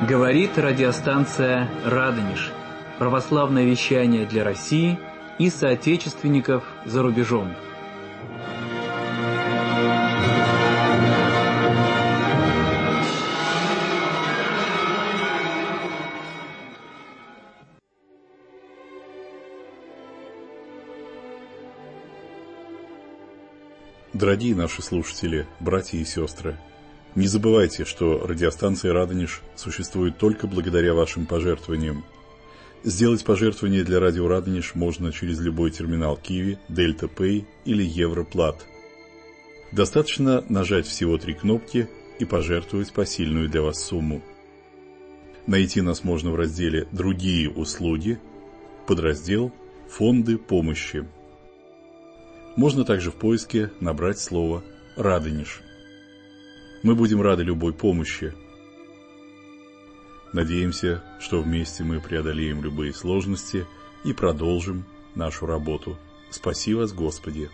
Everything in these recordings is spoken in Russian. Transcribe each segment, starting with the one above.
Говорит радиостанция «Радонеж». Православное вещание для России и соотечественников за рубежом. Дорогие наши слушатели, братья и сестры, не забывайте, что радиостанция «Радонеж» существует только благодаря вашим пожертвованиям. Сделать пожертвование для радио «Радонеж» можно через любой терминал Киви, Дельта Пэй или Европлат. Достаточно нажать всего 3 кнопки и пожертвовать посильную для вас сумму. Найти нас можно в разделе «Другие услуги», подраздел «Фонды помощи». Можно также в поиске набрать слово «Радонеж». Мы будем рады любой помощи. Надеемся, что вместе мы преодолеем любые сложности и продолжим нашу работу. Спаси вас, Господи!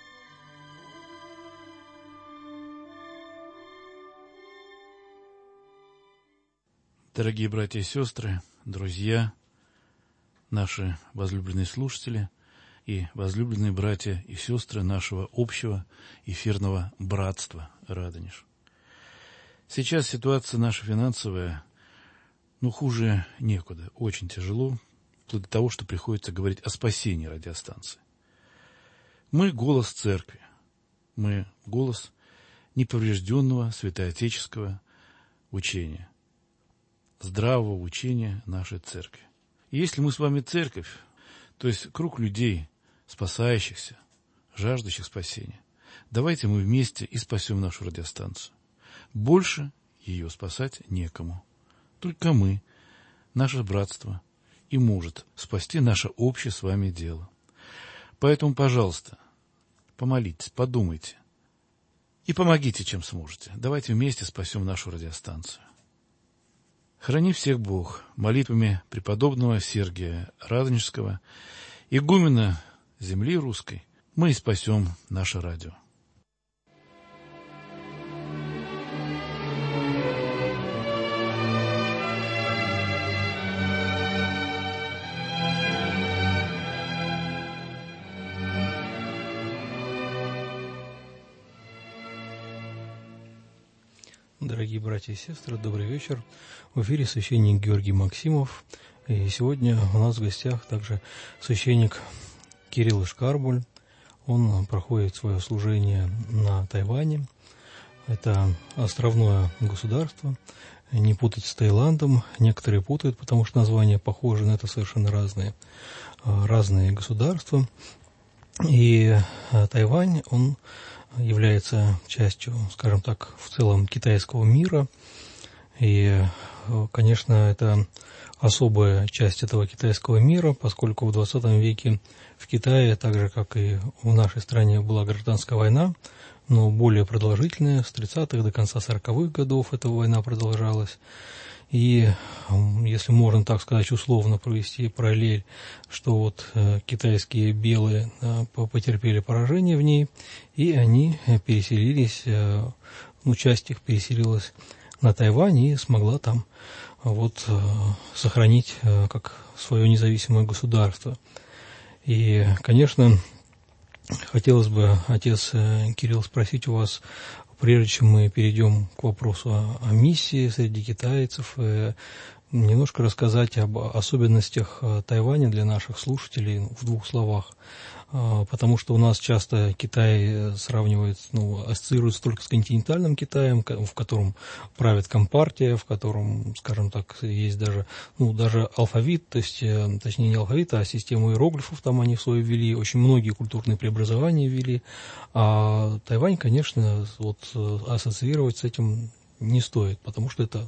Дорогие братья и сестры, друзья, наши возлюбленные слушатели и возлюбленные братья и сестры нашего общего эфирного братства «Радонеж». Сейчас ситуация наша финансовая, хуже некуда, очень тяжело, вплоть до того, что приходится говорить о спасении радиостанции. Мы голос церкви, мы голос неповрежденного святоотеческого учения, здравого учения нашей церкви. И если мы с вами церковь, то есть круг людей, спасающихся, жаждущих спасения, давайте мы вместе и спасем нашу радиостанцию. Больше ее спасать некому. Только мы, наше братство, и может спасти наше общее с вами дело. Поэтому, пожалуйста, помолитесь, подумайте и помогите, чем сможете. Давайте вместе спасем нашу радиостанцию. Храни всех Бог молитвами преподобного Сергия Радонежского, игумена земли русской, мы и спасем наше радио. Дорогие братья и сестры, добрый вечер. В эфире священник Георгий Максимов. И сегодня у нас в гостях также священник Кирилл Ишкарбуль. Он проходит свое служение на Тайване. Это островное государство. Не путать с Таиландом. Некоторые путают, потому что названия похожи, но это совершенно разные государства. И Тайвань, он является частью, скажем так, в целом китайского мира. И, конечно, это особая часть этого китайского мира, поскольку в 20 веке в Китае, так же, как и в нашей стране, была гражданская война, но более продолжительная, с 30-х до конца 40-х годов эта война продолжалась. И, если можно так сказать, условно провести параллель, что вот китайские белые потерпели поражение в ней, и они переселились, часть их переселилась на Тайвань и смогла там сохранить как свое независимое государство. И, конечно, хотелось бы, отец Кирилл, спросить у вас, прежде чем мы перейдем к вопросу о миссии среди китайцев, немножко рассказать об особенностях Тайваня для наших слушателей в 2 словах. Потому что у нас часто Китай сравнивается, ассоциируется только с континентальным Китаем, в котором правит компартия, в котором, скажем так, есть даже алфавит, то есть, точнее не алфавит, а систему иероглифов там они в свою ввели, очень многие культурные преобразования ввели. А Тайвань, конечно, ассоциировать с этим не стоит, потому что это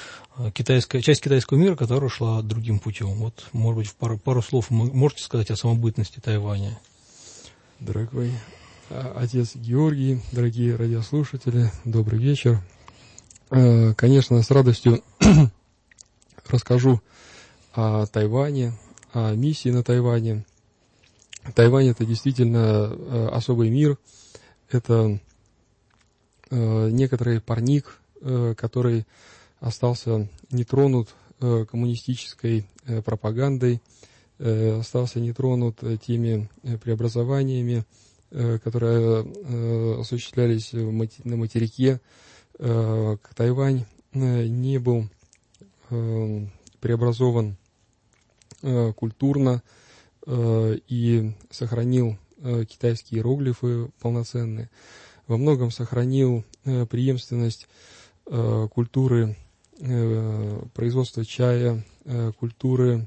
часть китайского мира, которая шла другим путем. Может быть, пару слов можете сказать о самобытности Тайваня? Дорогой отец Георгий, дорогие радиослушатели, добрый вечер. Конечно, с радостью расскажу о Тайване, о миссии на Тайване. Тайвань – это действительно особый мир, это некоторый парник, который остался не тронут коммунистической пропагандой, остался не тронут теми преобразованиями, которые осуществлялись на материке. Тайвань не был преобразован культурно и сохранил китайские иероглифы полноценные. Во многом сохранил преемственность культуры производства чая, культуры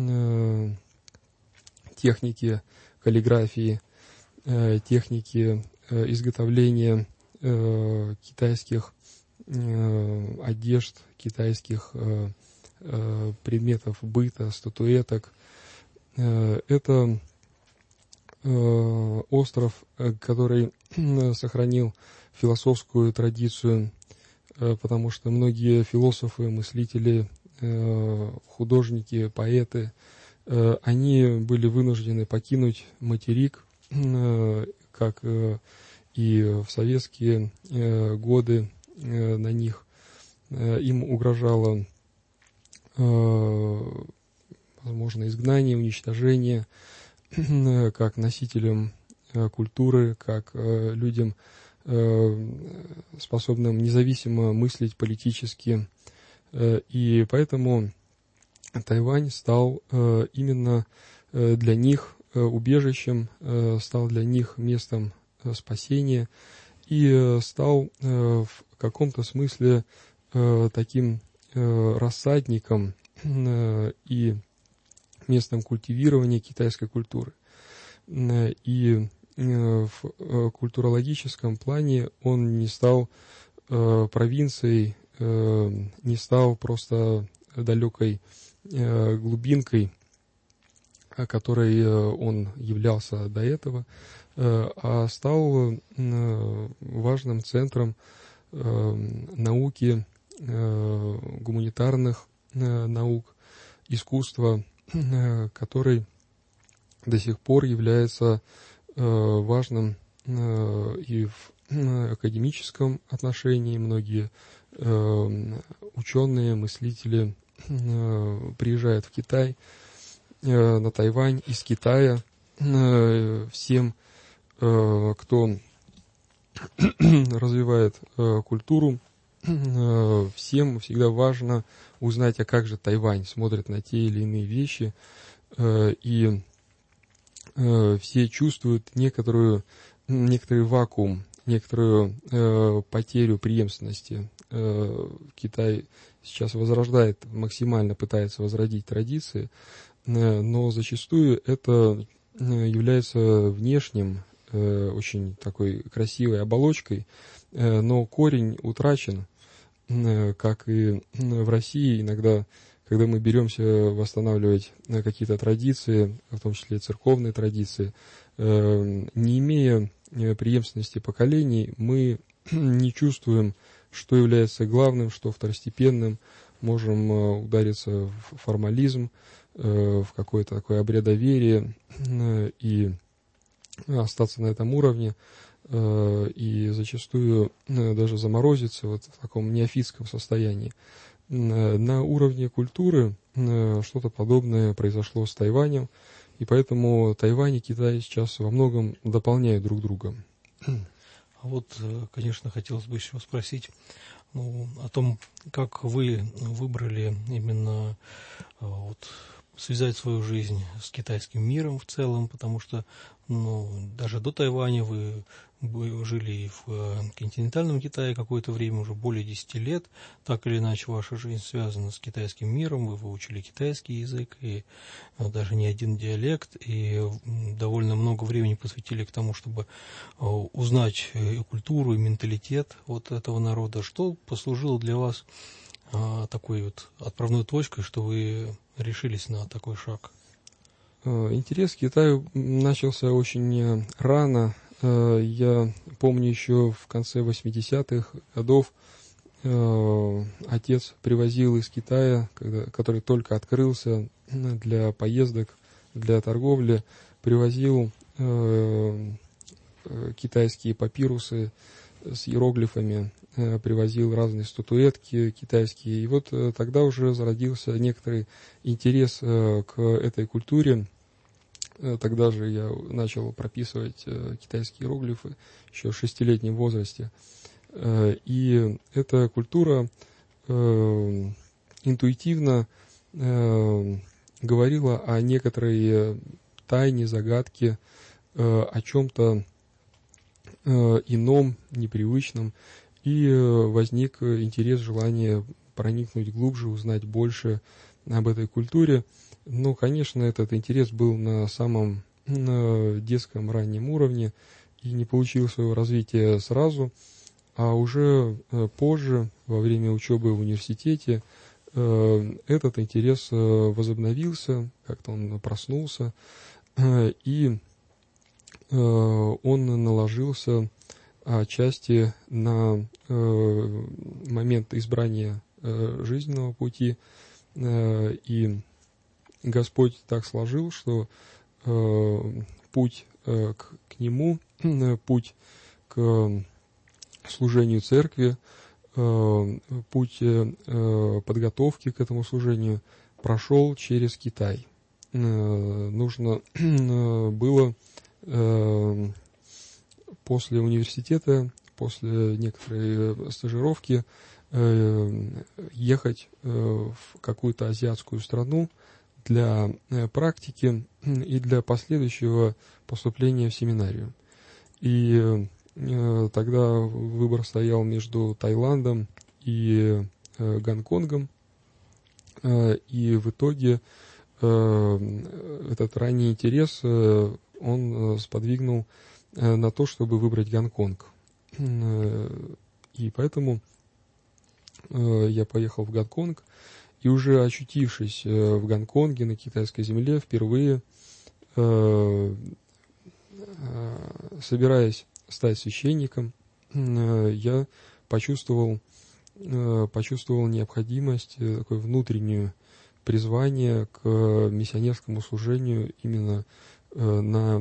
техники каллиграфии, техники изготовления китайских одежд, китайских предметов быта, статуэток. Это остров, который сохранил философскую традицию, потому что многие философы, мыслители, художники, поэты, они были вынуждены покинуть материк, как и в советские годы на них им угрожало, возможно, изгнание, уничтожение, как носителям культуры, как людям, способным независимо мыслить политически. И поэтому Тайвань стал именно для них убежищем, стал для них местом спасения и стал в каком-то смысле таким рассадником и местом культивирования китайской культуры. И в культурологическом плане он не стал провинцией, не стал просто далекой глубинкой, которой он являлся до этого, а стал важным центром науки, гуманитарных наук, искусства, который до сих пор является важным и в академическом отношении. Многие ученые, мыслители приезжают в Китай, на Тайвань из Китая. Всем, кто развивает культуру, всем всегда важно узнать, а как же Тайвань смотрит на те или иные вещи, и все чувствуют некоторый вакуум, некоторую потерю преемственности. Китай сейчас возрождает, максимально пытается возродить традиции, но зачастую это является внешним, очень такой красивой оболочкой, но корень утрачен, как и в России иногда, когда мы беремся восстанавливать какие-то традиции, в том числе церковные традиции, не имея преемственности поколений, мы не чувствуем, что является главным, что второстепенным, можем удариться в формализм, в какое-то такое обрядоверие и остаться на этом уровне, и зачастую даже заморозиться вот в таком неофитском состоянии. На уровне культуры что-то подобное произошло с Тайванем, и поэтому Тайвань и Китай сейчас во многом дополняют друг друга. А вот, конечно, хотелось бы еще спросить о том, как вы выбрали именно связать свою жизнь с китайским миром в целом, потому что даже до Тайваня вы жили в континентальном Китае какое-то время, уже более 10 лет. Так или иначе, ваша жизнь связана с китайским миром, вы выучили китайский язык, и даже не один диалект, и довольно много времени посвятили к тому, чтобы узнать и культуру, и менталитет вот этого народа. Что послужило для вас такой вот отправной точкой, что вы решились на такой шаг? Интерес к Китаю начался очень рано. Я помню, еще в конце 80-х годов отец привозил из Китая, который только открылся для поездок, для торговли, привозил китайские папирусы с иероглифами, привозил разные статуэтки китайские. И вот тогда уже зародился некоторый интерес к этой культуре. Тогда же я начал прописывать китайские иероглифы еще в 6-летнем возрасте. И эта культура интуитивно говорила о некоторой тайне, загадке, о чем-то ином, непривычном. И возник интерес, желание проникнуть глубже, узнать больше об этой культуре. Но, конечно, этот интерес был на самом детском раннем уровне и не получил своего развития сразу, а уже позже, во время учебы в университете, этот интерес возобновился, как-то он проснулся, и он наложился отчасти на момент избрания жизненного пути, и Господь так сложил, что путь к Нему, путь к служению церкви, путь подготовки к этому служению прошел через Китай. Нужно было после университета, после некоторой стажировки ехать в какую-то азиатскую страну для практики и для последующего поступления в семинарию. И тогда выбор стоял между Таиландом и Гонконгом, и в итоге этот ранний интерес он сподвигнул на то, чтобы выбрать Гонконг. И поэтому я поехал в Гонконг, и уже очутившись в Гонконге, на китайской земле, впервые, собираясь стать священником, я почувствовал необходимость, такое внутреннее призвание к миссионерскому служению именно на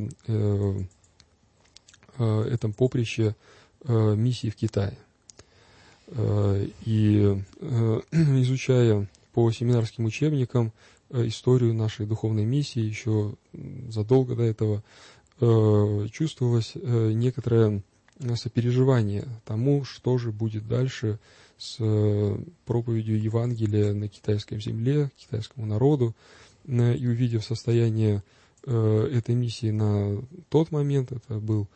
этом поприще миссии в Китае. И изучая по семинарским учебникам историю нашей духовной миссии, еще задолго до этого чувствовалось некоторое сопереживание тому, что же будет дальше с проповедью Евангелия на китайской земле, китайскому народу. И увидев состояние этой миссии на тот момент, это был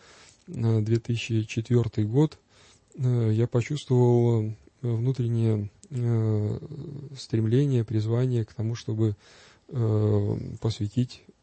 2004 год, я почувствовал внутреннее стремление, призвание к тому, чтобы посвятить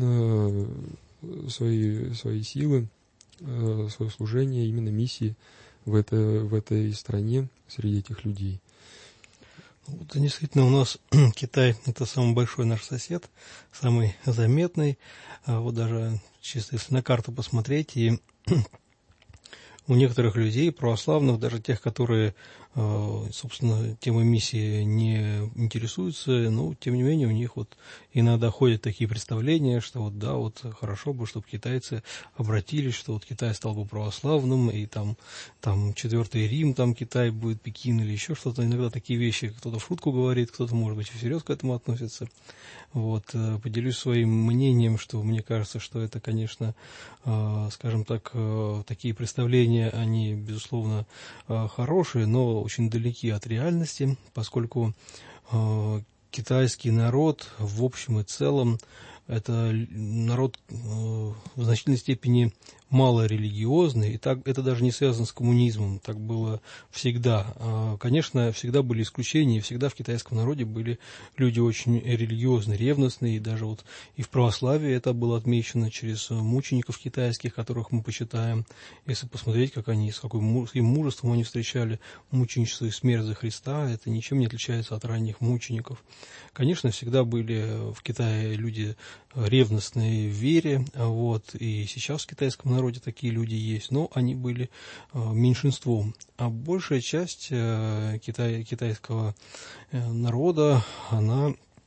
свои силы, свое служение именно миссии в этой стране, среди этих людей. Вот, действительно, у нас Китай – это самый большой наш сосед, самый заметный. Вот даже чисто если на карту посмотреть, и у некоторых людей, православных, даже тех, которые, собственно, темой миссии не интересуются, но, тем не менее, у них вот иногда ходят такие представления, что вот, да, вот хорошо бы, чтобы китайцы обратились, что вот Китай стал бы православным, и там Четвертый Рим, там Китай будет, Пекин или еще что-то. Иногда такие вещи кто-то в шутку говорит, кто-то, может быть, всерьез к этому относится. Вот, поделюсь своим мнением, что мне кажется, что это, конечно, скажем так, такие представления, они, безусловно, хорошие, но очень далеки от реальности, поскольку китайский народ в общем и целом это народ в значительной степени малорелигиозный, и так, это даже не связано с коммунизмом, так было всегда. Конечно, всегда были исключения, и всегда в китайском народе были люди очень религиозные, ревностные, и даже вот и в православии это было отмечено через мучеников китайских, которых мы почитаем. Если посмотреть, как они, с каким мужеством они встречали мученичество и смерть за Христа, это ничем не отличается от ранних мучеников. Конечно, всегда были в Китае люди ревностные в вере, вот, и сейчас в китайском народе такие люди есть, но они были меньшинством. А большая часть китайского народа, она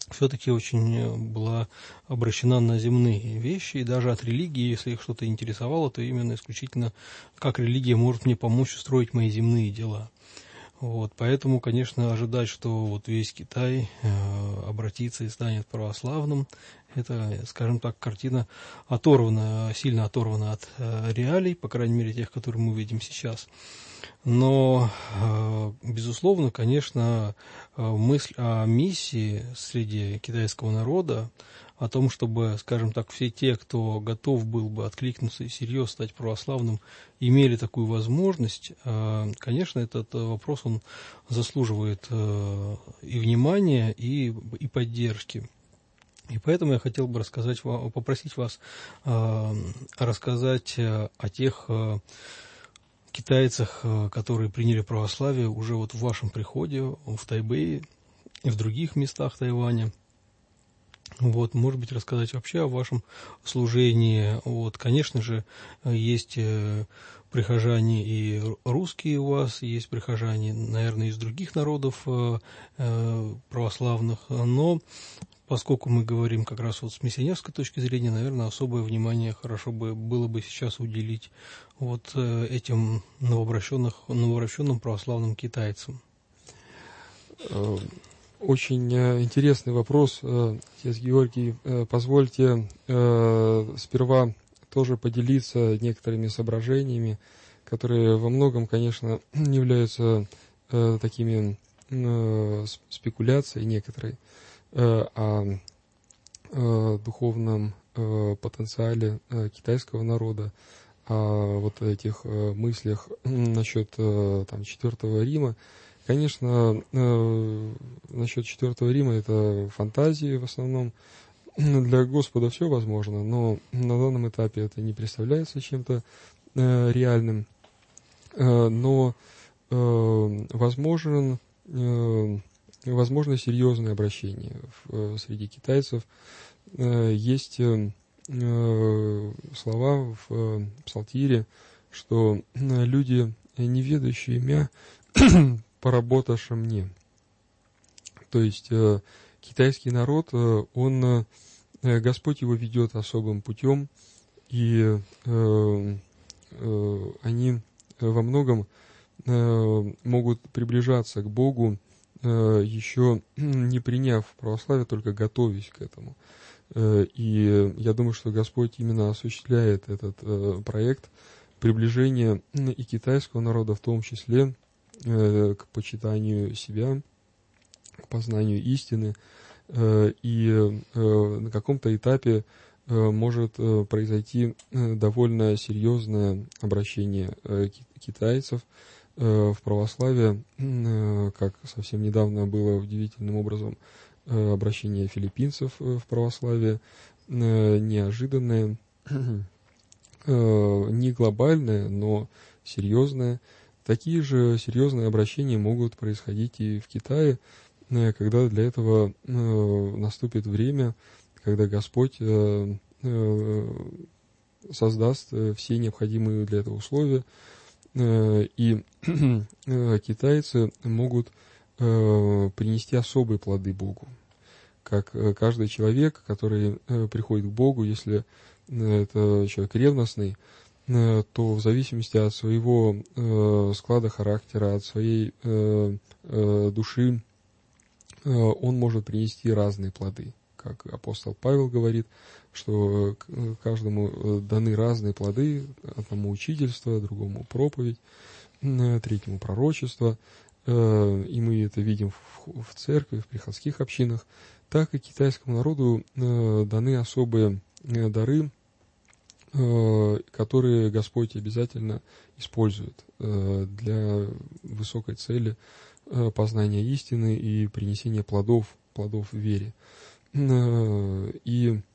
все-таки очень была обращена на земные вещи, и даже от религии, если их что-то интересовало, то именно исключительно как религия может мне помочь устроить мои земные дела. Вот, поэтому, конечно, ожидать, что вот весь Китай обратится и станет православным, это, скажем так, картина сильно оторвана от реалий, по крайней мере, тех, которые мы видим сейчас. Но, безусловно, конечно, мысль о миссии среди китайского народа, о том, чтобы, скажем так, все те, кто готов был бы откликнуться и серьезно стать православным, имели такую возможность, конечно, этот вопрос, он заслуживает и внимания, и поддержки. И поэтому я хотел бы попросить вас рассказать о тех китайцах, которые приняли православие уже вот в вашем приходе в Тайбэе и в других местах Тайваня. Вот, может быть, рассказать вообще о вашем служении. Вот, конечно же, есть прихожане и русские у вас, есть прихожане, наверное, из других народов православных, но поскольку мы говорим как раз вот с миссионерской точки зрения, наверное, особое внимание хорошо было бы сейчас уделить вот этим новообращенным православным китайцам. Очень интересный вопрос, отец Георгий. Позвольте сперва тоже поделиться некоторыми соображениями, которые во многом, конечно, являются такими спекуляцией некоторой о духовном потенциале китайского народа, о вот этих мыслях насчет там, Четвертого Рима. Конечно, насчет Четвертого Рима это фантазии в основном. Для Господа все возможно, но на данном этапе это не представляется чем-то реальным. Но возможно серьезное обращение среди китайцев. Есть слова в Псалтире, что люди, не ведающие мя, поработавши мне. То есть китайский народ, Господь его ведет особым путем, и они во многом могут приближаться к Богу, еще не приняв православие, только готовясь к этому. И я думаю, что Господь именно осуществляет этот проект приближения и китайского народа в том числе к почитанию себя, к познанию истины, и на каком-то этапе может произойти довольно серьезное обращение китайцев в православие, как совсем недавно было удивительным образом обращение филиппинцев в православие, неожиданное, не глобальное, но серьезное. Такие же серьезные обращения могут происходить и в Китае, когда для этого наступит время, когда Господь создаст все необходимые для этого условия, и китайцы могут принести особые плоды Богу. Как каждый человек, который приходит к Богу, если это человек ревностный, то в зависимости от своего склада характера, от своей души, он может принести разные плоды. Как апостол Павел говорит, что каждому даны разные плоды, одному учительство, другому проповедь, третьему пророчество, и мы это видим в церкви, в приходских общинах. Так и китайскому народу даны особые дары, которые Господь обязательно использует для высокой цели познания истины и принесения плодов в вере. И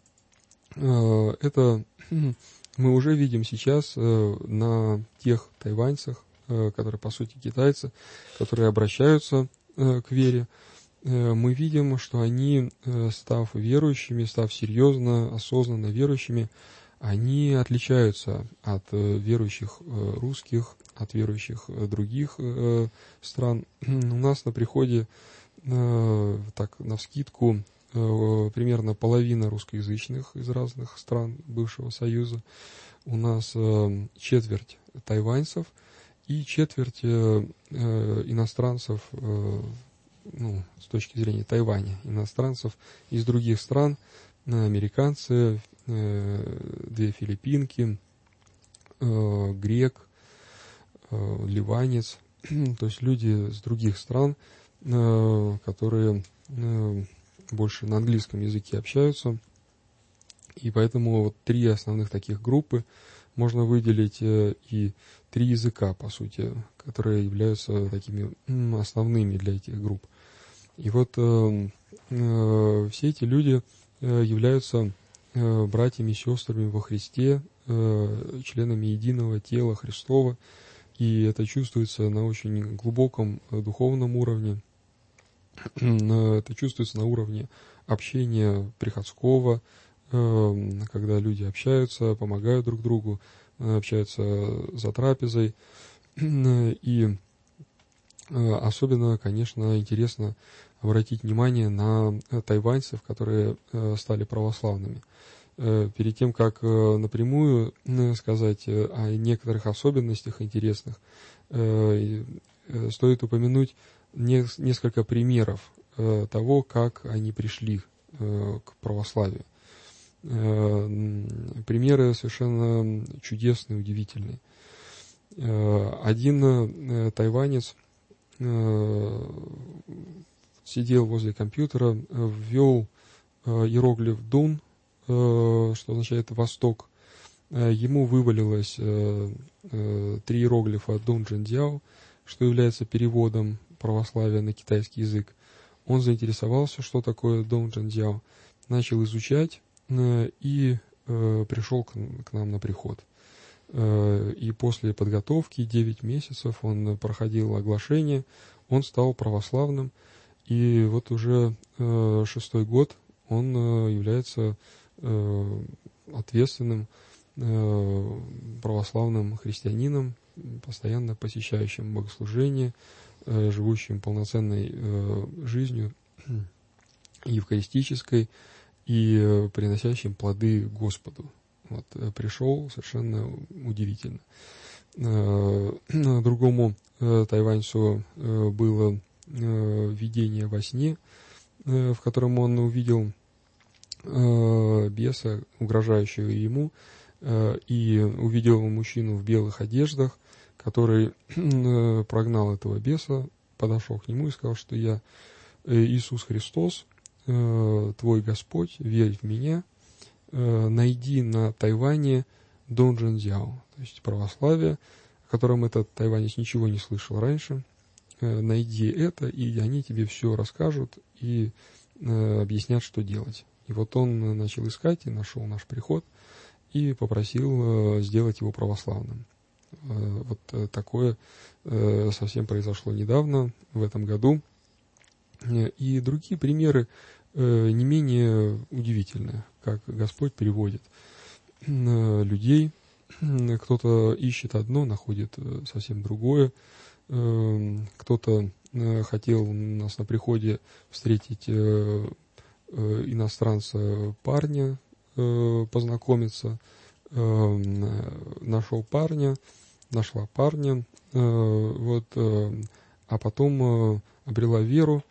это мы уже видим сейчас на тех тайваньцах, которые по сути китайцы, которые обращаются к вере. Мы видим, что они, став верующими, став серьезно, осознанно верующими, они отличаются от верующих русских, от верующих других стран. У нас на приходе так, навскидку, примерно половина русскоязычных из разных стран бывшего Союза. У нас четверть тайваньцев и четверть иностранцев, ну, с точки зрения Тайваня, иностранцев из других стран, американцы, две филиппинки, грек, ливанец, то есть люди с других стран, которые больше на английском языке общаются. И поэтому вот три основных таких группы можно выделить, и три языка, по сути, которые являются такими основными для этих групп. И вот все эти люди являются братьями и сестрами во Христе, членами единого тела Христова, и это чувствуется на очень глубоком духовном уровне, это чувствуется на уровне общения приходского, когда люди общаются, помогают друг другу, общаются за трапезой. И особенно, конечно, интересно обратить внимание на тайваньцев, которые стали православными. Перед тем, как напрямую сказать о некоторых особенностях интересных, стоит упомянуть несколько примеров того, как они пришли к православию. Примеры совершенно чудесные, удивительные. Один тайванец сидел возле компьютера, ввел иероглиф «Дун», что означает «восток». Ему вывалилось 3 иероглифа «Дун Джиндзяо», что является переводом православия на китайский язык. Он заинтересовался, что такое «Дун Джиндзяо», начал изучать и пришел к нам на приход. И после подготовки 9 месяцев он проходил оглашение, он стал православным, и вот уже 6-й год он является ответственным православным христианином, постоянно посещающим богослужение, живущим полноценной жизнью евхаристической и приносящим плоды Господу. Вот, пришел совершенно удивительно. Другому тайваньцу было видение во сне, в котором он увидел беса, угрожающего ему, и увидел мужчину в белых одеждах, который прогнал этого беса, подошел к нему и сказал, что я Иисус Христос, твой Господь, верь в меня, найди на Тайване Дун Джиндзяо, то есть православие, о котором этот тайванец ничего не слышал раньше. Найди это, и они тебе все расскажут и объяснят, что делать. И вот он начал искать и нашел наш приход и попросил сделать его православным. Вот такое совсем произошло недавно, в этом году. И другие примеры не менее удивительные, как Господь переводит людей. Кто-то ищет одно, находит совсем другое. Кто-то хотел у нас на приходе встретить иностранца, парня, познакомиться. Нашел парня, нашла парня, вот, а потом обрела веру.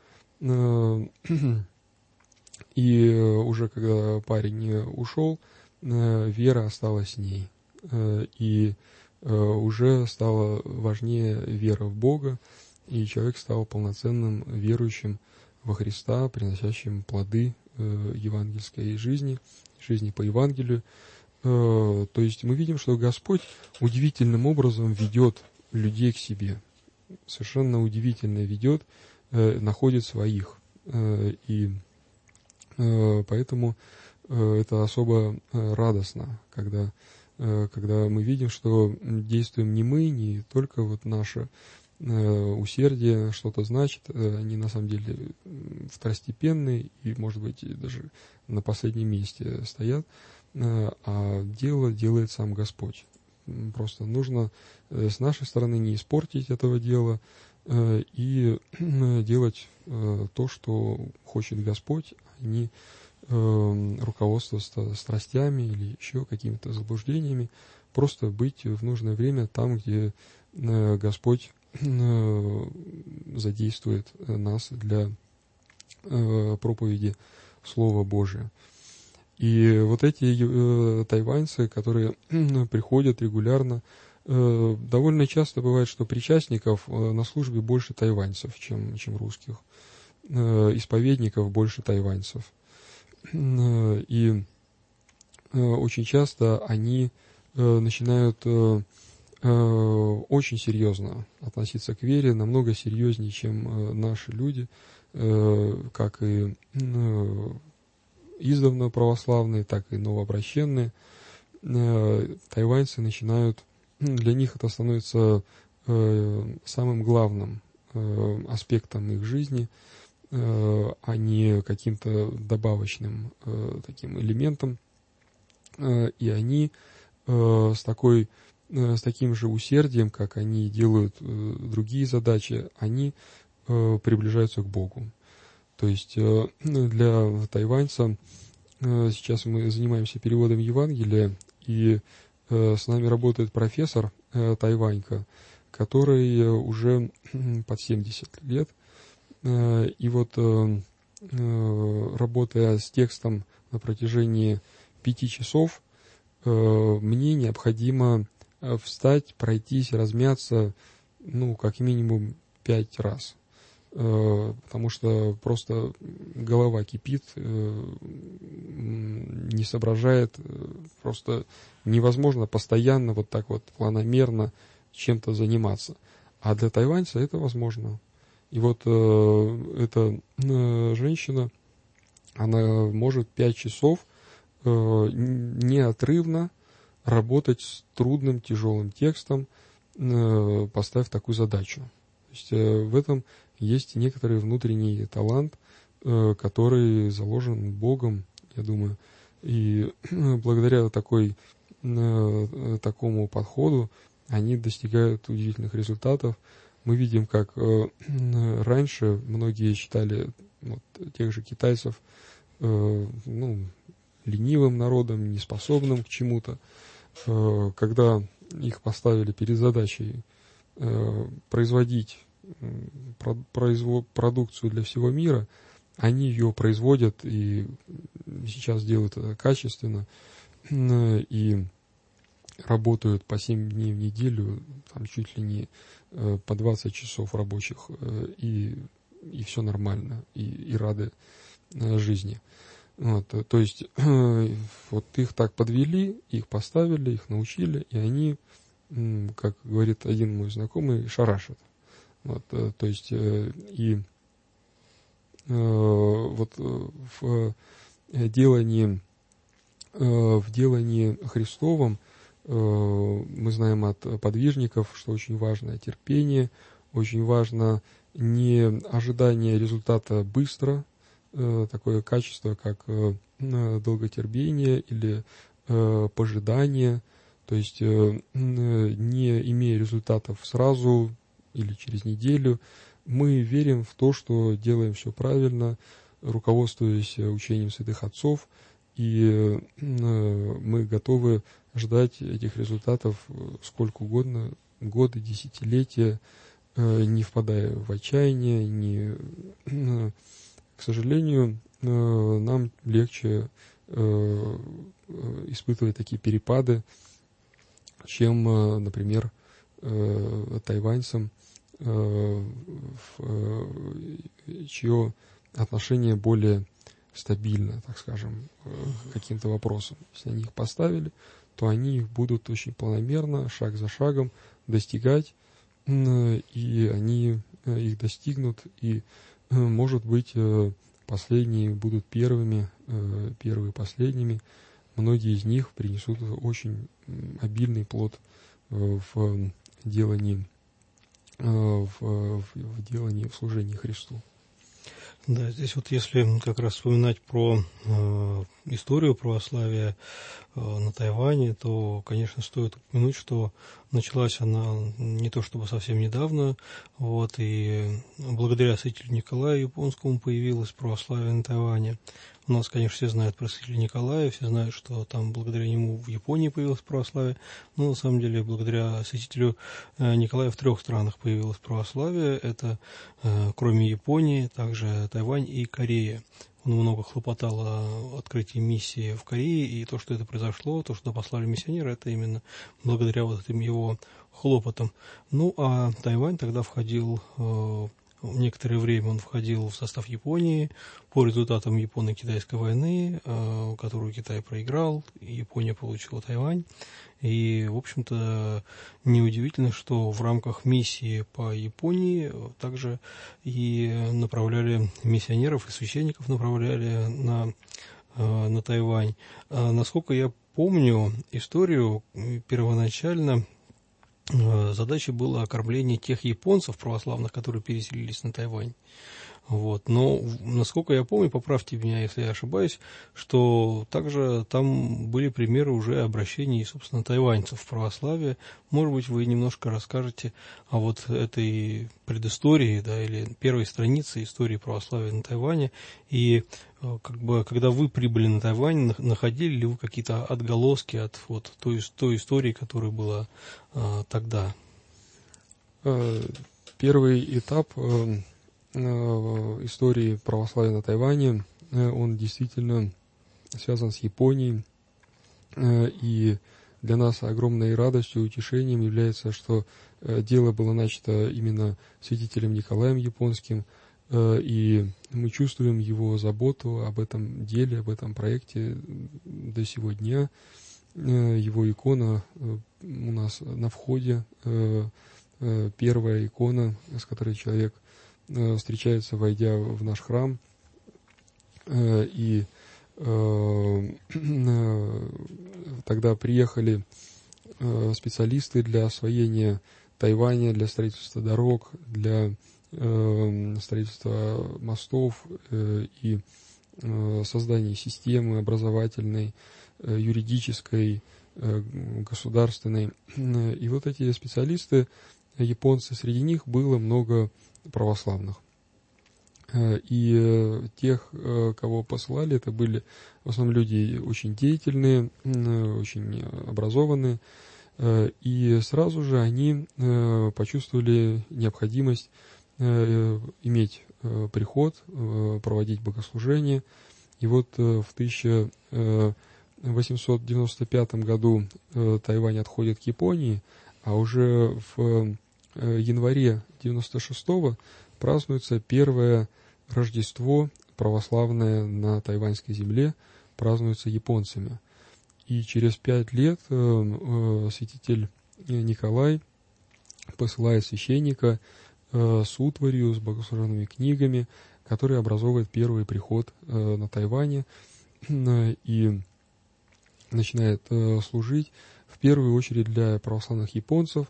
И уже когда парень ушел, вера осталась с ней. И уже стала важнее вера в Бога, и человек стал полноценным верующим во Христа, приносящим плоды евангельской жизни, жизни по Евангелию. То есть мы видим, что Господь удивительным образом ведет людей к себе. Совершенно удивительно ведет, находит своих. И поэтому это особо радостно, когда мы видим, что действуем не мы, не только вот наше усердие что-то значит, они на самом деле второстепенные и, может быть, даже на последнем месте стоят, а дело делает сам Господь. Просто нужно с нашей стороны не испортить этого дела, и делать то, что хочет Господь, а не руководствоваться страстями или еще какими-то заблуждениями, просто быть в нужное время там, где Господь задействует нас для проповеди Слова Божия. И вот эти тайваньцы, которые приходят регулярно, довольно часто бывает, что причастников на службе больше тайваньцев, чем русских, исповедников больше тайваньцев. И очень часто они начинают очень серьезно относиться к вере, намного серьезнее, чем наши люди, как и издавна православные, так и новообращенные. Тайваньцы начинают, для них это становится самым главным аспектом их жизни, а не каким-то добавочным таким элементом. И они с таким же усердием, как они делают другие задачи, они приближаются к Богу. То есть для тайваньца сейчас мы занимаемся переводом Евангелия, и с нами работает профессор тайванька, который уже под 70 лет. И вот работая с текстом на протяжении 5 часов, мне необходимо встать, пройтись, размяться, как минимум 5 раз. Потому что просто голова кипит, не соображает, просто невозможно постоянно вот так вот планомерно чем-то заниматься. А для тайваньца это возможно. И вот эта женщина, она может 5 часов неотрывно работать с трудным, тяжелым текстом, поставив такую задачу. То есть в этом есть некоторый внутренний талант, который заложен Богом, я думаю. И благодаря такому подходу они достигают удивительных результатов. Мы видим, как раньше многие считали тех же китайцев ленивым народом, неспособным к чему-то. Когда их поставили перед задачей производить продукцию для всего мира, они ее производят и сейчас делают это качественно и работают по 7 дней в неделю, там чуть ли не по 20 часов рабочих, и все нормально, и рады жизни. Вот, то есть вот их так подвели, их поставили, их научили, и они, как говорит один мой знакомый, шарашат. Вот, то есть и вот в делании Христовом мы знаем от подвижников, что очень важно терпение, очень важно не ожидание результата быстро, такое качество, как долготерпение или пожидание, то есть не имея результатов сразу или через неделю, мы верим в то, что делаем все правильно, руководствуясь учением святых отцов, и мы готовы ждать этих результатов сколько угодно, годы, десятилетия, не впадая в отчаяние, к сожалению, нам легче испытывать такие перепады, чем, например, тайваньцам, чье отношение более стабильно, так скажем, к каким-то вопросам. Если они их поставили, то они их будут очень планомерно, шаг за шагом достигать, и они их достигнут, и, может быть, последние будут первыми, первые последними. Многие из них принесут очень обильный плод в делании, в служении Христу. Да, здесь вот если как раз вспоминать про историю православия на Тайване, то, конечно, стоит упомянуть, что началась она не то чтобы совсем недавно, вот, и благодаря святителю Николаю Японскому появилось православие на Тайване. У нас, конечно, все знают про святителя Николая, все знают, что там благодаря нему в Японии появилось православие, но на самом деле благодаря святителю Николаю в 3 странах появилось православие, это кроме Японии, также Тайвань и Корея. Он много хлопотал о открытии миссии в Корее, и то, что это произошло, то, что послали миссионеры, это именно благодаря вот этим его хлопотам. Ну, а Тайвань тогда входил, некоторое время он входил в состав Японии по результатам Японо-Китайской войны, которую Китай проиграл, Япония получила Тайвань. И, в общем-то, неудивительно, что в рамках миссии по Японии также и направляли миссионеров и священников направляли на Тайвань. Насколько я помню историю, первоначально задачей было окормление тех японцев православных, которые переселились на Тайвань. Вот. Но, насколько я помню, поправьте меня, если я ошибаюсь, что также там были примеры уже обращений, собственно, тайваньцев в православие. Может быть, вы немножко расскажете о вот этой предыстории, да, или первой странице истории православия на Тайване. И как бы, когда вы прибыли на Тайвань, находили ли вы какие-то отголоски от вот той истории, которая была тогда? Первый этап истории православия на Тайване, он действительно связан с Японией, и для нас огромной радостью и утешением является, что дело было начато именно святителем Николаем Японским, и мы чувствуем его заботу об этом деле, об этом проекте до сего дня. Его икона у нас на входе, первая икона, с которой человек встречается, войдя в наш храм, и тогда приехали специалисты для освоения Тайваня, для строительства дорог, для строительства мостов и создания системы образовательной, юридической, государственной. И вот эти специалисты, японцы, среди них было много православных. И тех, кого посылали, это были в основном люди очень деятельные, очень образованные, и сразу же они почувствовали необходимость иметь приход, проводить богослужение. И вот в 1895 году Тайвань отходит к Японии, а уже в январе 96-го празднуется первое Рождество православное на тайваньской земле, празднуется японцами. И через 5 лет святитель Николай посылает священника с утварью, с богослужебными книгами, который образовывает первый приход на Тайване и начинает служить в первую очередь для православных японцев,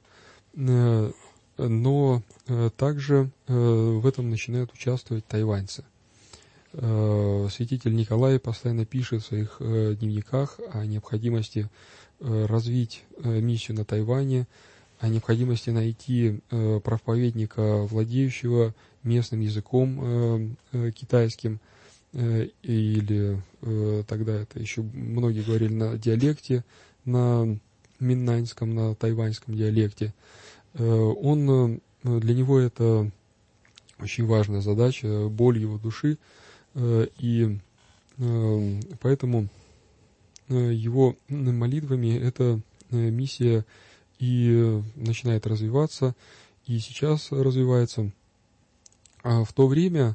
но также в этом начинают участвовать тайваньцы. Святитель Николай постоянно пишет в своих дневниках о необходимости развить миссию на Тайване, о необходимости найти проповедника, владеющего местным языком китайским, или тогда это еще многие говорили на диалекте, на миннаньском, на тайваньском диалекте. Для него это очень важная задача, боль его души, и поэтому его молитвами эта миссия и начинает развиваться, и сейчас развивается. А в то время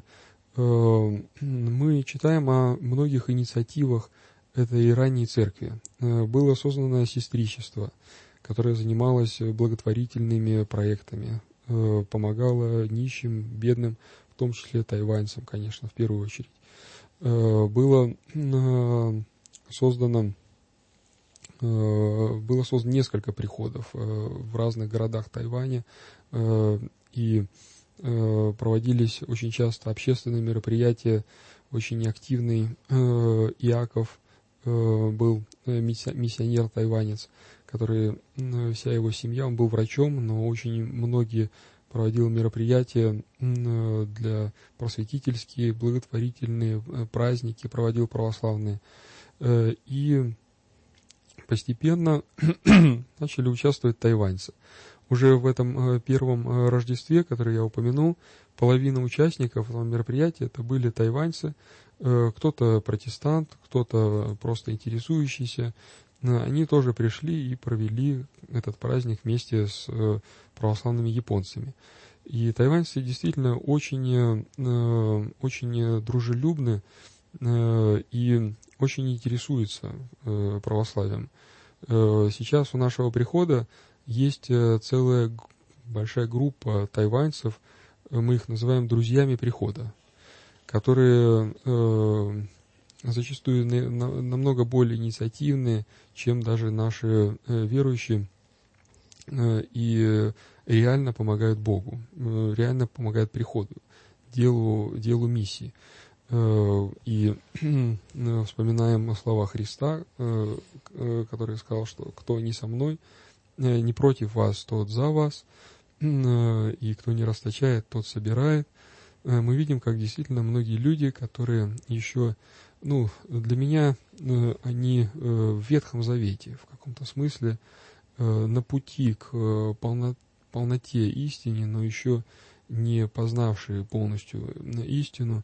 мы читаем о многих инициативах этой ранней церкви. Было создано сестричество, которое занималось благотворительными проектами, помогало нищим, бедным, в том числе тайваньцам, конечно, в первую очередь. Было создано несколько приходов в разных городах Тайваня, и проводились очень часто общественные мероприятия. Очень активный Иаков был миссионер-тайванец, который, вся его семья, он был врачом, но очень многие проводил мероприятия для просветительские, благотворительные праздники, проводил православные. И постепенно начали участвовать тайваньцы. Уже в этом первом Рождестве, которое я упомянул, половина участников этого мероприятия это были тайваньцы, кто-то протестант, кто-то просто интересующийся. Они тоже пришли и провели этот праздник вместе с православными японцами. И тайваньцы действительно очень дружелюбны и очень интересуются православием. Сейчас у нашего прихода есть целая большая группа тайваньцев, мы их называем друзьями прихода, которые зачастую намного более инициативные, чем даже наши верующие, и реально помогают Богу, реально помогают приходу, делу миссии. И вспоминаем слова Христа, который сказал, что кто не со мной, не против вас, тот за вас, и кто не расточает, тот собирает. Мы видим, как действительно многие люди, которые еще, для меня, они в Ветхом Завете, в каком-то смысле, на пути к полноте истине, но еще не познавшие полностью истину,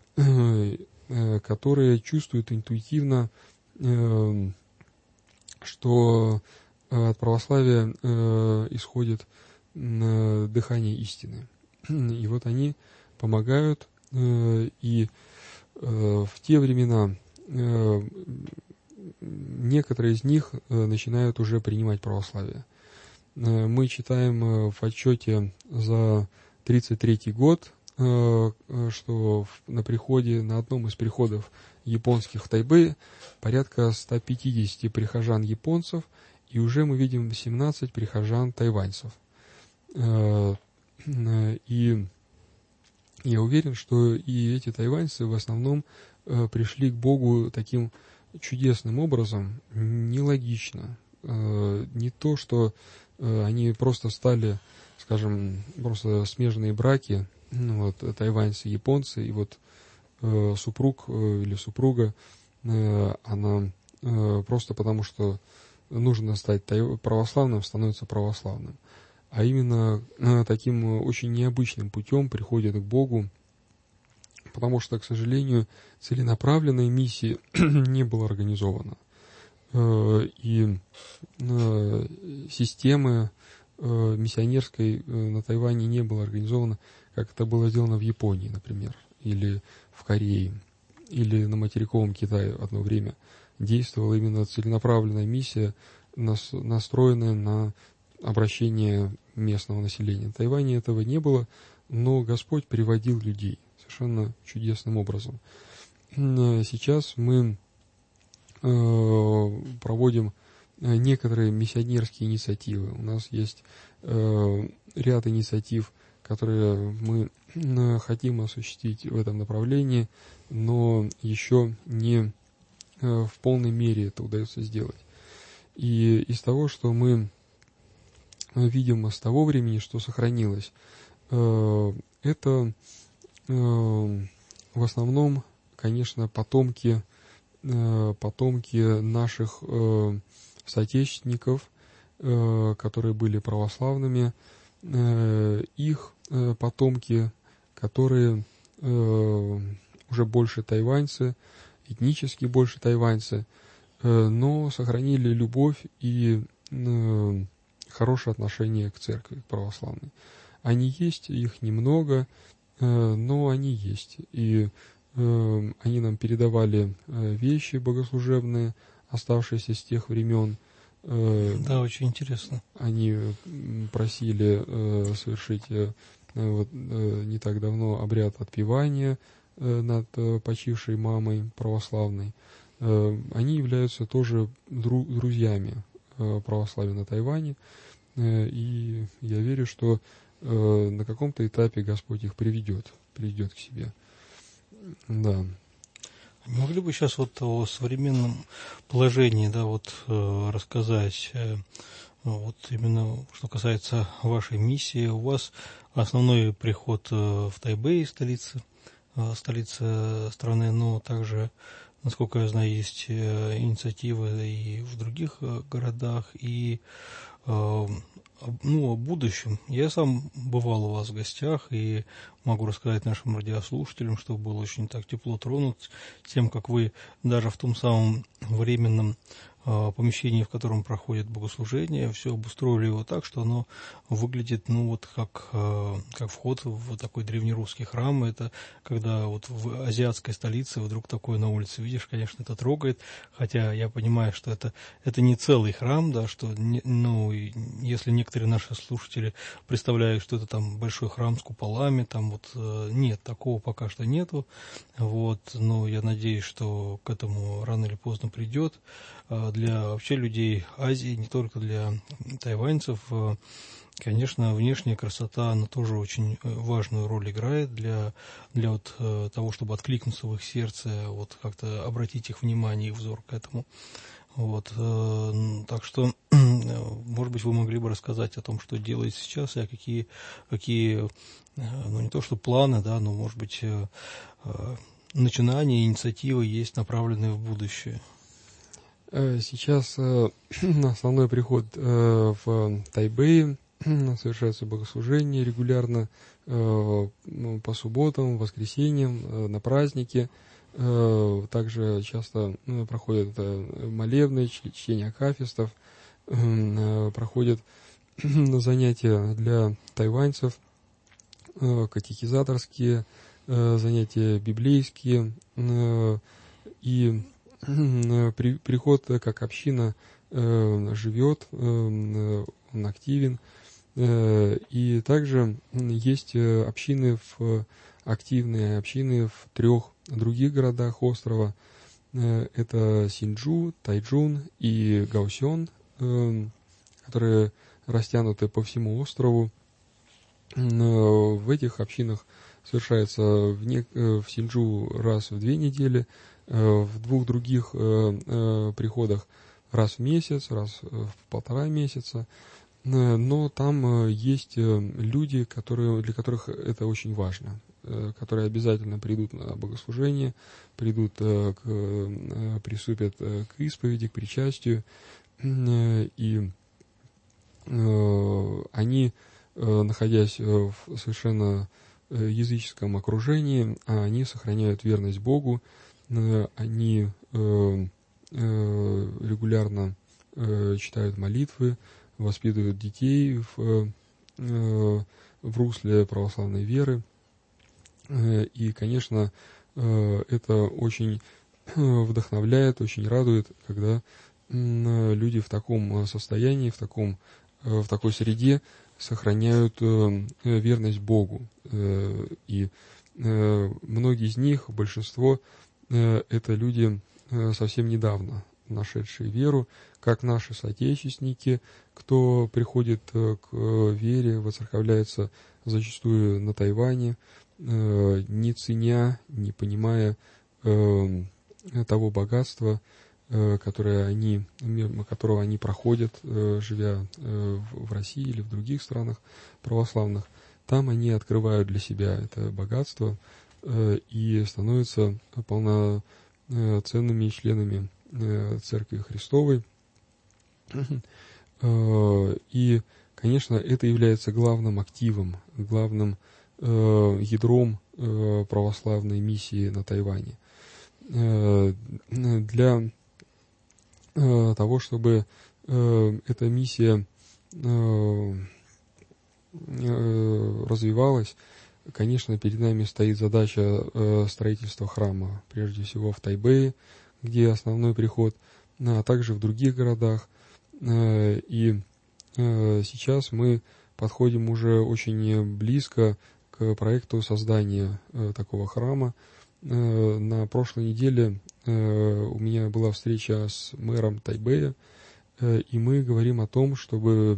которые чувствуют интуитивно, что от православия исходит дыхание истины. И вот они помогают, и в те времена некоторые из них начинают уже принимать православие. Мы читаем в отчете за 1933 год, что на одном из приходов японских в Тайбэе порядка 150 прихожан японцев, и уже мы видим 17 прихожан тайваньцев. И я уверен, что и эти тайваньцы в основном пришли к Богу таким чудесным образом, нелогично. Не то, что они просто стали, скажем, просто смежные браки, тайваньцы, японцы, и вот супруг или супруга, она просто потому, что нужно стать православным, становится православным. А именно таким очень необычным путем приходят к Богу, потому что, к сожалению, целенаправленной миссии не было организовано. И системы миссионерской на Тайване не было организовано, как это было сделано в Японии, например, или в Корее, или на материковом Китае одно время. Действовала именно целенаправленная миссия, настроенная на обращение местного населения. В Тайване этого не было, но Господь приводил людей совершенно чудесным образом. Сейчас мы проводим некоторые миссионерские инициативы. У нас есть ряд инициатив, которые мы хотим осуществить в этом направлении, но еще не в полной мере это удается сделать. И из того, что мы видим с того времени, что сохранилось, это в основном, конечно, потомки наших соотечественников, которые были православными, их потомки, которые уже больше тайваньцы, этнически больше тайваньцы, но сохранили любовь и хорошее отношение к церкви, к православной. Они есть, их немного, но они есть. И они нам передавали вещи богослужебные, оставшиеся с тех времен. Да, очень интересно. Они просили совершить не так давно обряд отпевания над почившей мамой православной. Они являются тоже друзьями православия на Тайване. И я верю, что на каком-то этапе Господь их приведет к себе. Да. Могли бы сейчас вот о современном положении, да, вот рассказать, вот именно что касается вашей миссии. У вас основной приход в Тайбэй, столице страны, но также, насколько я знаю, есть инициативы и в других городах, и о будущем. Я сам бывал у вас в гостях и могу рассказать нашим радиослушателям, что был очень так тепло тронут тем, как вы даже в том самом временном помещении, в котором проходит богослужение, все обустроили его так, что оно выглядит, как вход в такой древнерусский храм. Это когда вот в азиатской столице вдруг такое на улице видишь, конечно, это трогает, хотя я понимаю, что это не целый храм, да, что, если некоторые наши слушатели представляют, что это там большой храм с куполами, там нет, такого пока что нету, но я надеюсь, что к этому рано или поздно придет. Для вообще людей Азии, не только для тайваньцев, конечно, внешняя красота, она тоже очень важную роль играет для того, чтобы откликнуться в их сердце, как-то обратить их внимание, их взор к этому. Так что, может быть, вы могли бы рассказать о том, что делаете сейчас, и какие не то что планы, да, но, может быть, начинания, инициативы есть, направленные в будущее. Сейчас основной приход в Тайбэе, совершается богослужение регулярно по субботам, воскресеньям, на праздники. Также часто проходят молебны, чтение акафистов, проходят занятия для тайваньцев, катехизаторские занятия, библейские, и приход как община живет, он активен. И также есть активные общины в 3 других городах острова. Это Синджу, Тайчжун и Гаосюн, которые растянуты по всему острову. В этих общинах совершается в Синджу раз в 2 недели, в 2 других приходах раз в месяц, раз в 1,5 месяца. Но там есть люди, для которых это очень важно, которые обязательно придут на богослужение, приступят к исповеди, к причастию, и они, находясь в совершенно языческом окружении, они сохраняют верность Богу, они регулярно читают молитвы, воспитывают детей в русле православной веры. И, конечно, это очень вдохновляет, очень радует, когда люди в таком состоянии, в такой среде сохраняют верность Богу. И многие из них, большинство, это люди совсем недавно нашедшие веру, как наши соотечественники, кто приходит к вере, воцерковляется зачастую на Тайване, не ценя, не понимая того богатства, которого они проходят, живя в России или в других странах православных. Там они открывают для себя это богатство и становятся полноценными членами Церкви Христовой. И, конечно, это является главным активом, главным ядром православной миссии на Тайване. Для того, чтобы эта миссия развивалась, конечно, перед нами стоит задача строительства храма, прежде всего в Тайбэе, где основной приход, а также в других городах. И сейчас мы подходим уже очень близко к проекту создания такого храма. На прошлой неделе у меня была встреча с мэром Тайбэя, и мы говорим о том, чтобы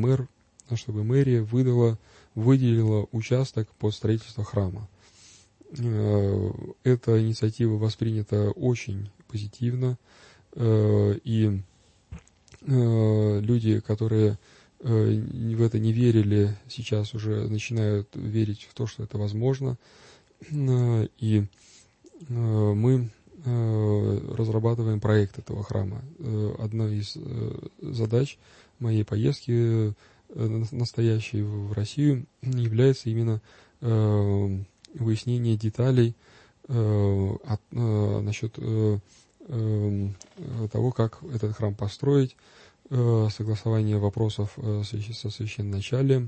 мэрия выделила участок под строительство храма. эта инициатива воспринята очень позитивно, и люди, которые в это не верили, сейчас уже начинают верить в то, что это возможно. И мы разрабатываем проект этого храма. Одна из задач моей поездки настоящей в Россию является именно выяснение деталей насчет того, как этот храм построить, согласование вопросов со священноначалием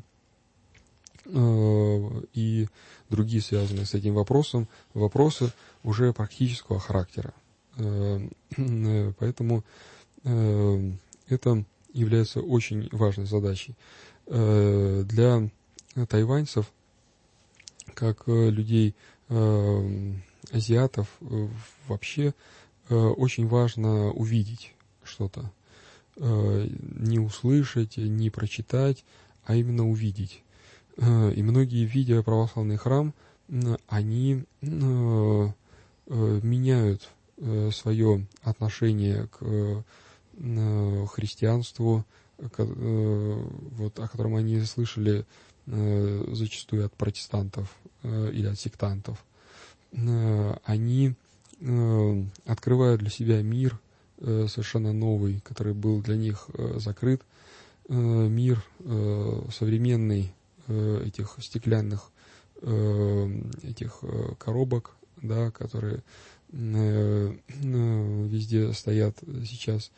и другие связанные с этим вопросом вопросы уже практического характера. Поэтому это является очень важной задачей. Для тайваньцев, как людей азиатов, вообще очень важно увидеть что-то. Не услышать, не прочитать, а именно увидеть. И многие, видя православный храм, они меняют свое отношение к христианству, вот, о котором они слышали зачастую от протестантов или от сектантов. Они открывают для себя мир совершенно новый, который был для них закрыт, мир современный этих стеклянных этих коробок, да, которые везде стоят сейчас.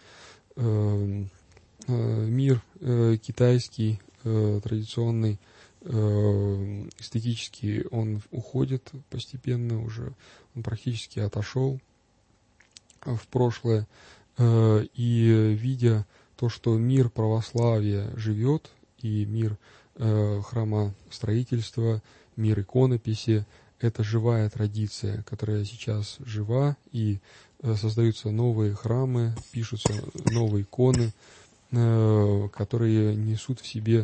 Мир китайский, традиционный, эстетический, он уходит постепенно уже, он практически отошел в прошлое, и видя то, что мир православия живет, и мир храмостроительства, мир иконописи, это живая традиция, которая сейчас жива, и создаются новые храмы, пишутся новые иконы, которые несут в себе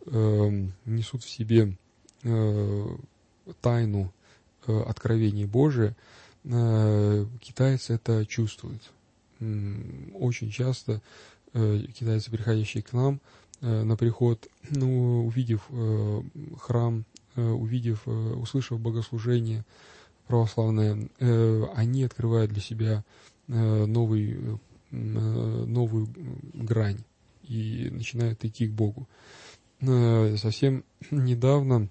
тайну откровения Божия. Китайцы это чувствуют. Очень часто китайцы, приходящие к нам на приход, увидев храм, услышав богослужение православное, они открывают для себя новую грань и начинают идти к Богу. Совсем недавно,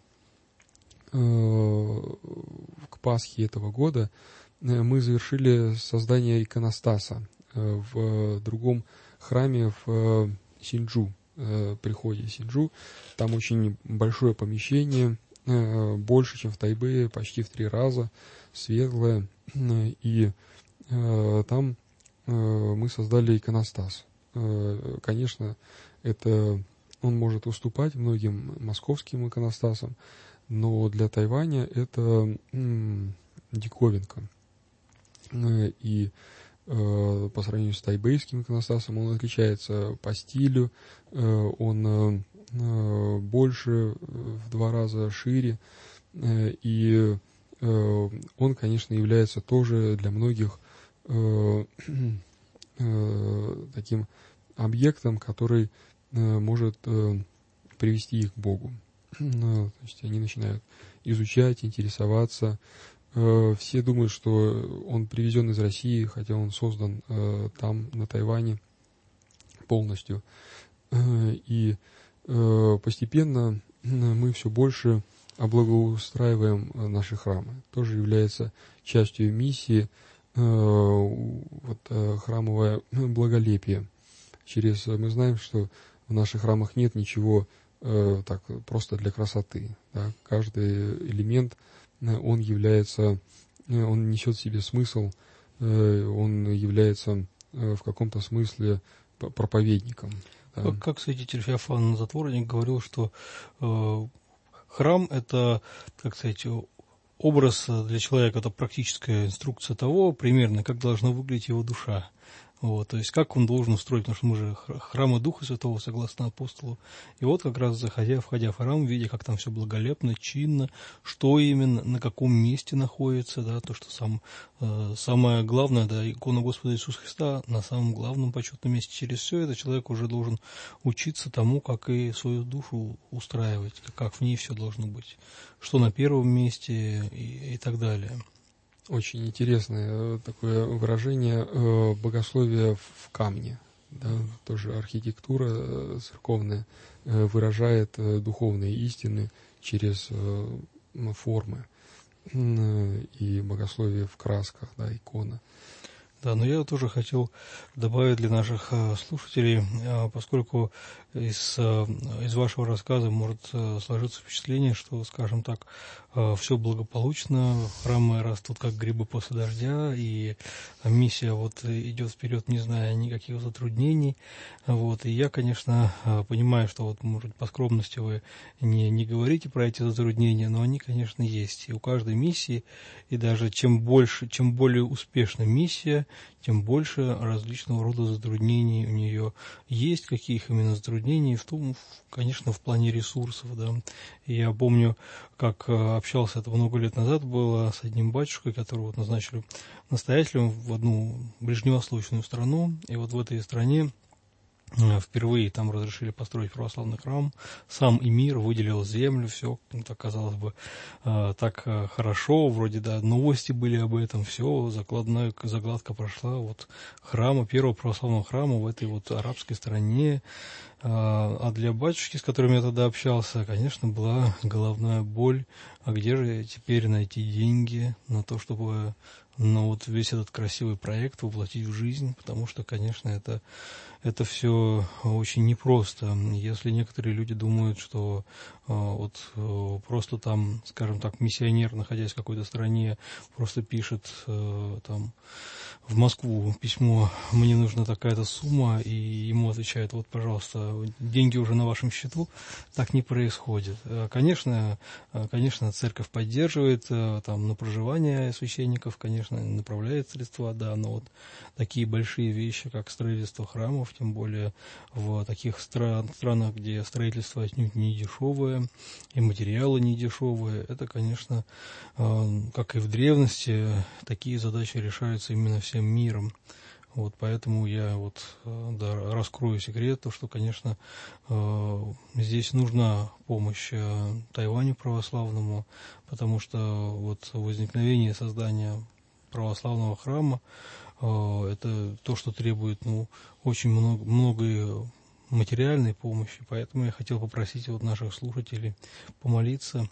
к Пасхе этого года, мы завершили создание иконостаса в другом храме в Синьчжу, приходе Синьчжу. Там очень большое помещение, больше, чем в Тайбэе, почти в 3 раза, светлое. И там мы создали иконостас. Конечно, он может уступать многим московским иконостасам, но для Тайваня это диковинка. И по сравнению с тайбэйским иконостасом он отличается по стилю, он больше, в 2 раза шире, и он, конечно, является тоже для многих таким объектом, который может привести их к Богу. То есть они начинают изучать, интересоваться. Все думают, что он привезен из России, хотя он создан там, на Тайване, полностью. И постепенно мы все больше облагоустраиваем наши храмы. Тоже является частью миссии храмовое благолепие. Мы знаем, что в наших храмах нет ничего так просто для красоты. Да? Каждый элемент, он несет в себе смысл, он является в каком-то смысле проповедником. Да? Как святитель Феофан Затворник говорил, что храм – это, как сказать, образ для человека, это практическая инструкция того, примерно, как должна выглядеть его душа. Вот, то есть, как он должен устроить, потому что мы же храмы Духа Святого, согласно апостолу. И вот как раз входя в храм, видя, как там все благолепно, чинно, что именно, на каком месте находится, да, то, что самое главное, да, икона Господа Иисуса Христа на самом главном почетном месте. Через все это человек уже должен учиться тому, как и свою душу устраивать, как в ней все должно быть, что на первом месте и так далее. Очень интересное такое выражение богословия в камне. Да? Тоже архитектура церковная выражает духовные истины через формы. И богословие в красках, да, икона. Да, но я тоже хотел добавить для наших слушателей, поскольку из вашего рассказа может сложиться впечатление, что, скажем так, все благополучно, храмы растут как грибы после дождя, и миссия вот идет вперед, не зная никаких затруднений. Вот, и я, конечно, понимаю, что вот, может, по скромности вы не говорите про эти затруднения, но они, конечно, есть. И у каждой миссии, и даже чем более успешна миссия, тем больше различного рода затруднений у нее есть. Каких именно затруднений? В том, конечно, в плане ресурсов. Да. И я помню, как общался, это много лет назад было, с одним батюшкой, которого вот назначили настоятелем в одну ближневосточную страну. И вот в этой стране впервые там разрешили построить православный храм. Сам эмир выделил землю, все, так, казалось бы, так хорошо, вроде, да, новости были об этом, все, загладка прошла, вот, храма, первого православного храма в этой вот арабской стране. А для батюшки, с которым я тогда общался, конечно, была головная боль. А где же теперь найти деньги на то, чтобы вот весь этот красивый проект воплотить в жизнь? Потому что, конечно, это все очень непросто. Если некоторые люди думают, что просто там, скажем так, миссионер, находясь в какой-то стране, просто пишет там в Москву письмо, мне нужна такая-то сумма, и ему отвечают, вот, пожалуйста, деньги уже на вашем счету, так не происходит. Конечно, церковь поддерживает там на проживание священников, конечно, направляет средства, да, но вот такие большие вещи, как строительство храмов, тем более в таких странах, где строительство отнюдь не дешевое, и материалы не дешевые, это, конечно, как и в древности, такие задачи решаются именно всем миром. Вот поэтому я раскрою секрет, то, что, конечно, здесь нужна помощь Тайваню православному, потому что вот возникновение создания православного храма это то, что требует очень много материальной помощи, поэтому я хотел попросить вот наших слушателей помолиться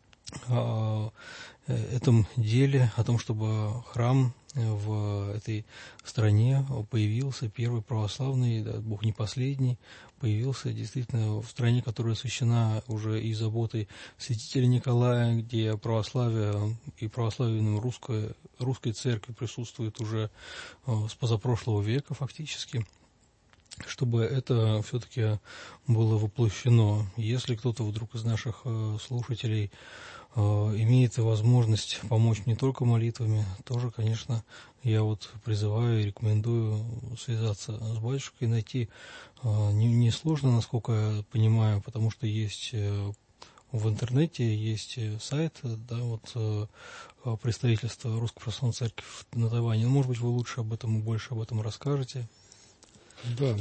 о этом деле, о том, чтобы храм в этой стране появился, первый православный, да, Бог не последний, появился действительно в стране, которая освящена уже и заботой святителя Николая, где православие и православие русской церкви присутствует уже с позапрошлого века фактически, чтобы это все-таки было воплощено. Если кто-то вдруг из наших слушателей имеет возможность помочь не только молитвами, тоже, конечно, я вот призываю и рекомендую связаться с батюшкой, найти несложно, насколько я понимаю, потому что есть в интернете, есть сайт, да, вот представительство Русской Православной Церкви на Тайване. Может быть, вы лучше больше об этом расскажете. Да,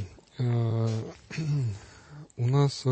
у нас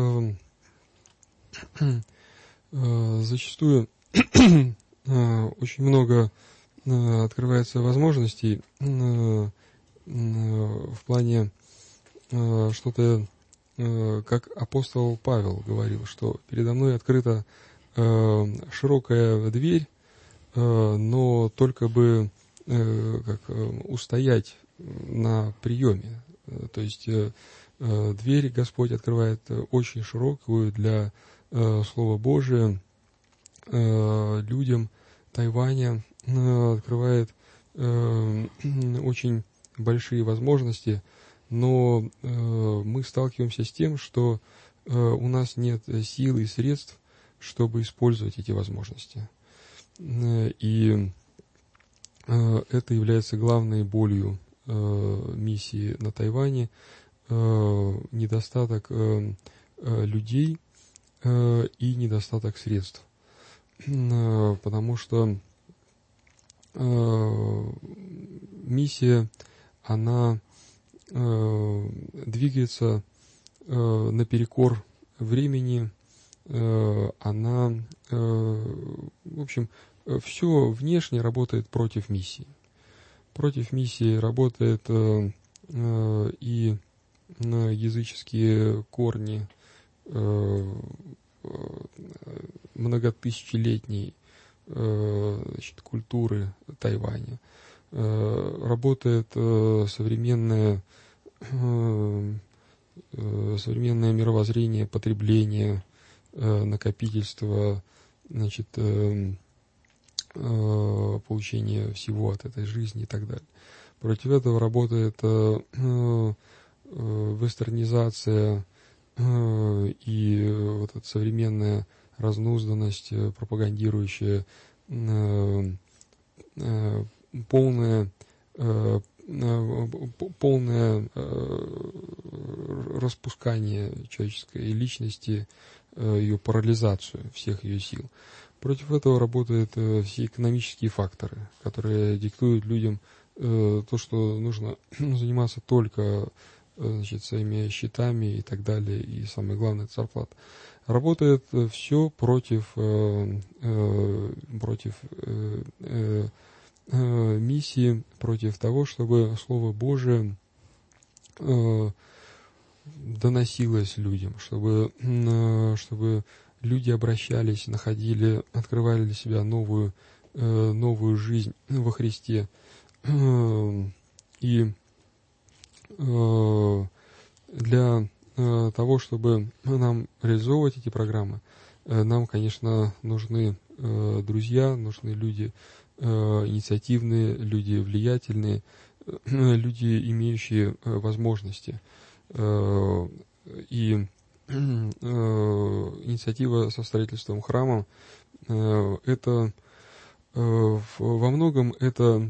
зачастую очень много открывается возможностей в плане что-то, как апостол Павел говорил, что передо мной открыта широкая дверь, но только бы устоять на приеме. То есть дверь Господь открывает очень широкую для Слова Божия людям Тайваня, открывает очень большие возможности, но мы сталкиваемся с тем, что у нас нет сил и средств, чтобы использовать эти возможности. И это является главной болью миссии на Тайване недостаток людей и недостаток средств. Потому что миссия, она двигается наперекор времени, она, в общем, все внешне работает против миссии. Против миссии работает и языческие корни многотысячелетней культуры Тайваня. Работает современное мировоззрение потребления, накопительства, получения всего от этой жизни и так далее. Против этого работает вестернизация и вот эта современная разнузданность, пропагандирующая полное распускание человеческой личности, ее парализацию всех ее сил. Против этого работают все экономические факторы, которые диктуют людям то, что нужно заниматься только своими счетами и так далее, и самое главное — это зарплата. Работает все против миссии, против того, чтобы Слово Божие доносилось людям, чтобы люди обращались, открывали для себя новую жизнь во Христе. И для того, чтобы нам реализовывать эти программы, нам, конечно, нужны друзья, нужны люди инициативные, люди влиятельные, люди, имеющие возможности. И инициатива со строительством храма — это во многом это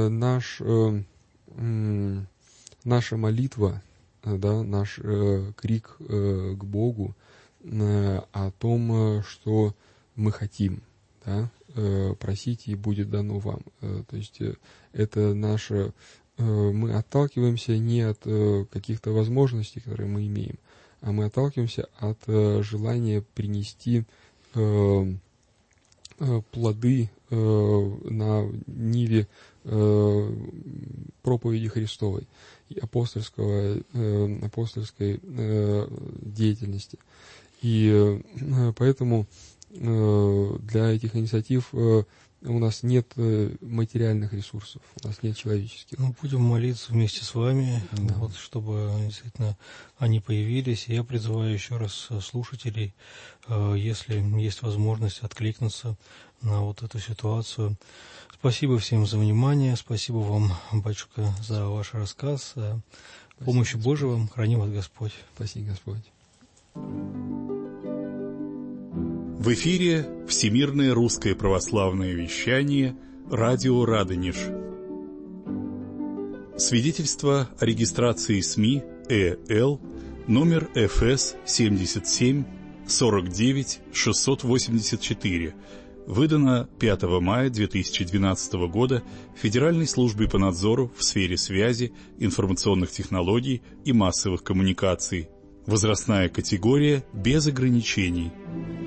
наша молитва, да, наш крик к Богу о том, что мы хотим, да, просите, и будет дано вам. То есть это наше, мы отталкиваемся не от каких-то возможностей, которые мы имеем, а мы отталкиваемся от желания принести плоды на ниве проповеди Христовой и апостольской деятельности. И поэтому для этих инициатив у нас нет материальных ресурсов, у нас нет человеческих. Мы будем молиться вместе с вами, да, вот, чтобы действительно они появились. Я призываю еще раз слушателей, если есть возможность, откликнуться на вот эту ситуацию. Спасибо всем за внимание, спасибо вам, батюшка, за ваш рассказ. С помощью Божьей вам храни вас Господь. Спаси Господь. В эфире Всемирное русское православное вещание, радио Радонеж. Свидетельство о регистрации СМИ ЭЛ, номер ФС 77 49 684, выдано 5 мая 2012 года Федеральной службой по надзору в сфере связи, информационных технологий и массовых коммуникаций. Возрастная категория без ограничений.